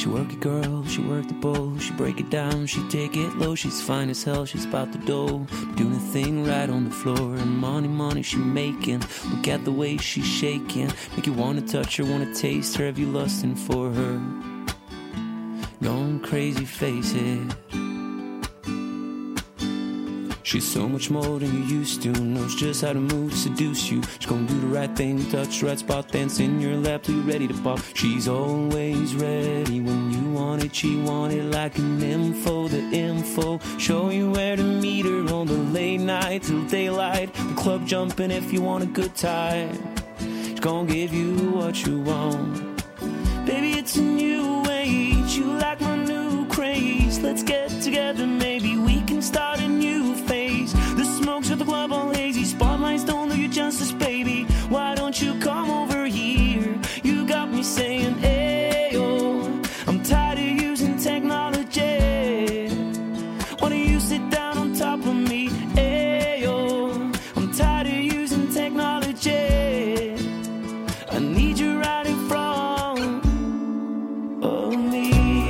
She work it, girl, she work the bowl. She break it down, she take it low. She's fine as hell, she's about the dough. Doing a thing right on the floor. And money she making. Look at the way she's shaking. Make you wanna touch her, wanna taste her. Have you lusting for her? Going crazy, face it. She's so much more than you used to. Knows just how to move to seduce you. She's gonna do the right thing, touch the right spot, dance in your lap till you're ready to pop. She's always ready when you want it. She want it like an info, the info. Show you where to meet her on the late night till daylight. The club jumping if you want a good time. She's gonna give you what you want. Baby, it's a new age. You like my new craze. Let's get together, maybe we can start a new phase. The smokes at the club all hazy. Spotlights don't do you justice, baby. Why don't you come over here? You got me saying, ayo. I'm tired of using technology. Why don't you sit down on top of me? Ayo. I'm tired of using technology. I need you right in front of me.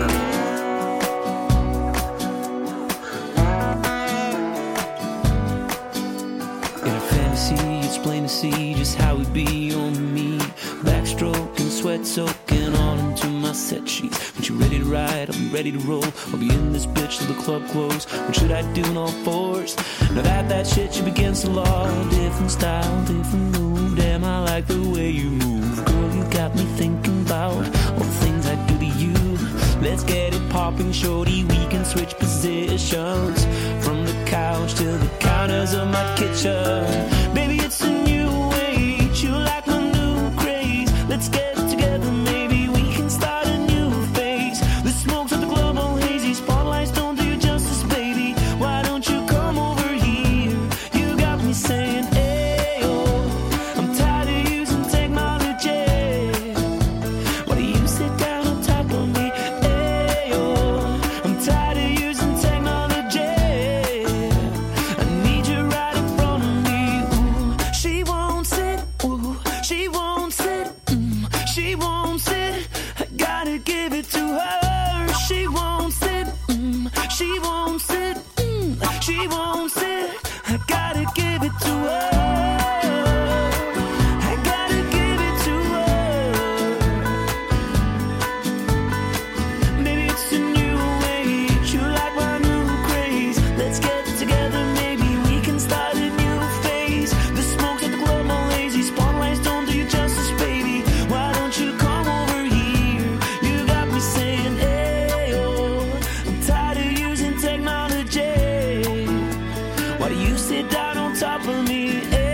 It's plain to see just how we be on me. Backstroking, sweat soaking all into my set sheets. When you're ready to ride, I'll be ready to roll. I'll be in this bitch till the club close. What should I do in all fours? Now that shit should be against the law. Different style, different move. Damn, I like the way you move. Girl, you got me thinking about all the things I do to you. Let's get it popping, shorty. We can switch positions from the couch to the counters of my kitchen. Baby, it's a new age. You like my new craze. Let's get together, maybe we can start a new phase. The smokes at the club all hazy. Spotlights don't do you justice, baby. Why don't you come over here? You got me saying, ayo. I'm tired of using technology. Why do you sit down on top of me? Ayo. I'm tired of using technology. I need you right in front of me. Ooh, she won't sit. Ooh, she won't sit. She won't sit. I gotta give it to her. She won't sit. She won't sit. She won't sit. I gotta give it to her. I gotta give it to her. Maybe it's a new age. You like my new craze. Let's get together, maybe we can start a new phase. The smokes at the club all lazy. Spotlights don't do you justice, baby. Why don't you come over here? You got me saying, ayo. I'm tired of using technology. Why do you sit down on top of me?